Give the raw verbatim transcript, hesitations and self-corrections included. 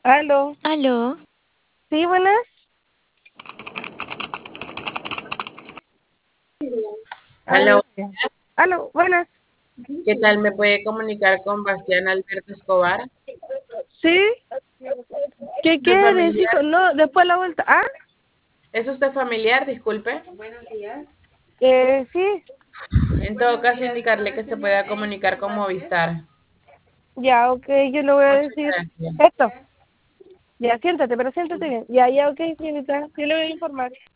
Aló. Aló, Sí, buenas. Aló, Aló. Aló, buenas. ¿qué tal me puede comunicar con Bastián Alberto Escobar? ¿Sí? ¿Qué ¿De quieres, familiar? hijo? No, después la vuelta. ¿Ah? ¿Es usted familiar? Disculpe. Eh, sí. En todo caso, indicarle que se pueda comunicar con Movistar. Ya, ok, yo le voy a Muchas decir gracias. esto. Ya, siéntate, pero siéntate bien. Ya, ya, ok, señorita. Yo le voy a informar.